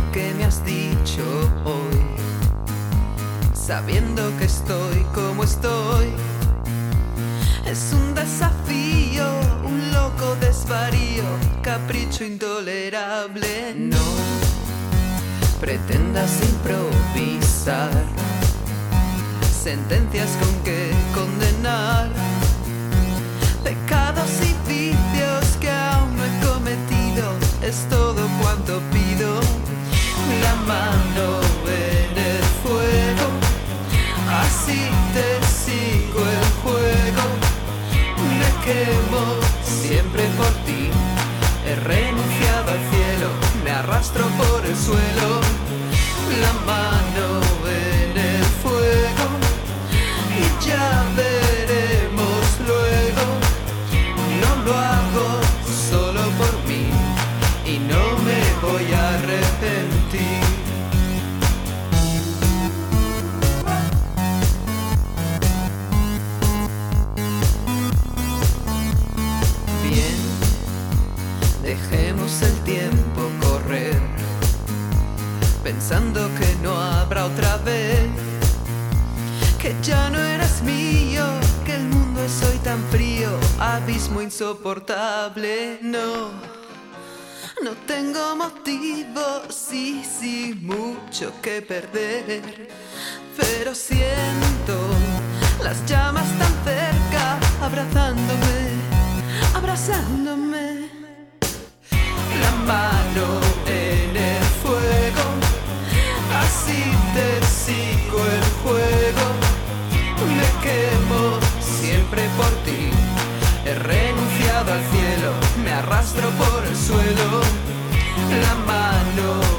que me has dicho hoy, sabiendo que estoy como estoy. Es un desafío, un loco desvarío, capricho intolerable. No pretendas improvisar sentencias con que condenar pecados y vicios que aún no he cometido. Es todo cuanto pido. La mano en el fuego, así te sigo el juego. Me quemo siempre por ti. He renunciado al cielo, me arrastro por el suelo. La mano en el fuego y ya veremos luego. No lo hago solo por mí y no me voy a arrepentir. Bien, dejemos el tiempo correr, pensando que no habrá otra vez, que ya no eres mío, que el mundo es hoy tan frío, abismo insoportable. No tengo motivo, sí, mucho que perder, pero siento las llamas tan cerca, abrazándome. La mano en el fuego, así te sigo el juego. Me quemo siempre por ti. He renunciado al cielo, me arrastro por el suelo. La mano